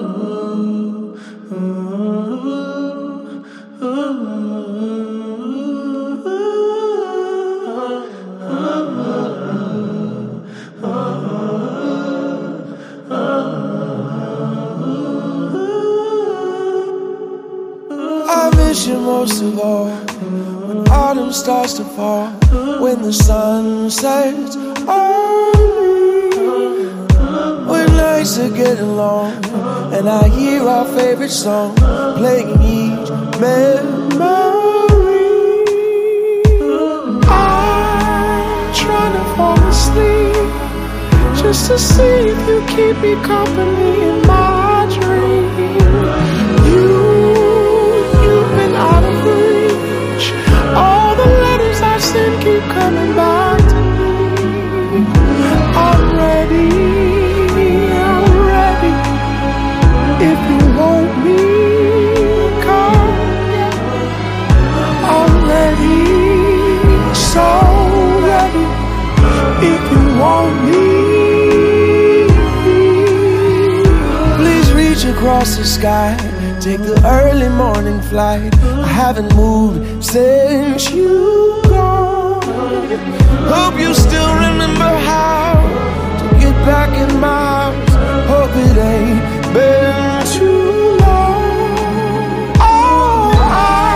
I miss you most of all when autumn starts to fall, when the sun sets on me, when nights are getting long and I hear our favorite song playing each memory. I'm trying to fall asleep just to see if you keep me company in my dream. You've been out of reach. All the letters I send keep coming back to me. I'm ready. If you want me, come. I'm ready, so ready. If you want me, please reach across the sky. Take the early morning flight. I haven't moved since you gone. Hope you still remember how to get back in my house. Hope it ain't been too long. Oh,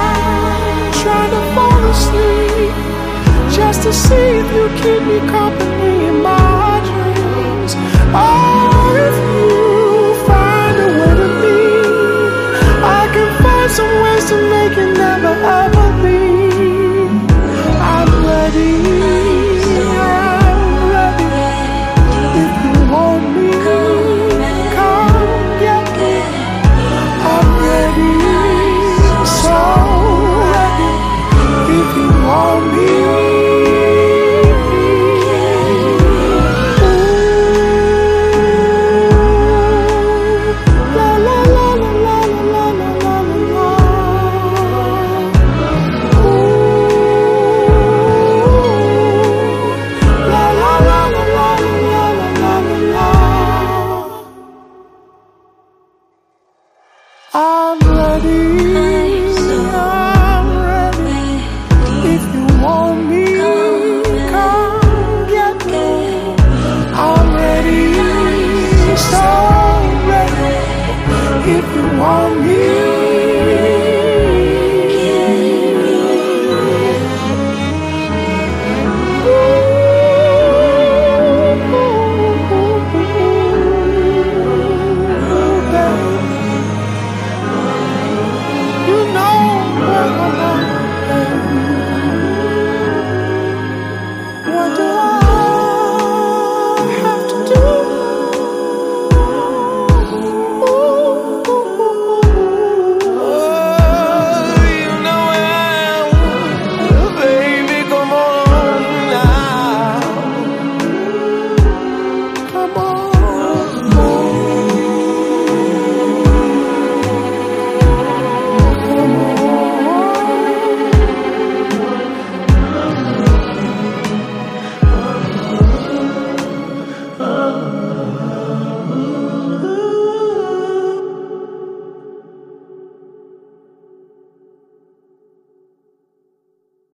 I'm trying to fall asleep just to see if you keep me company.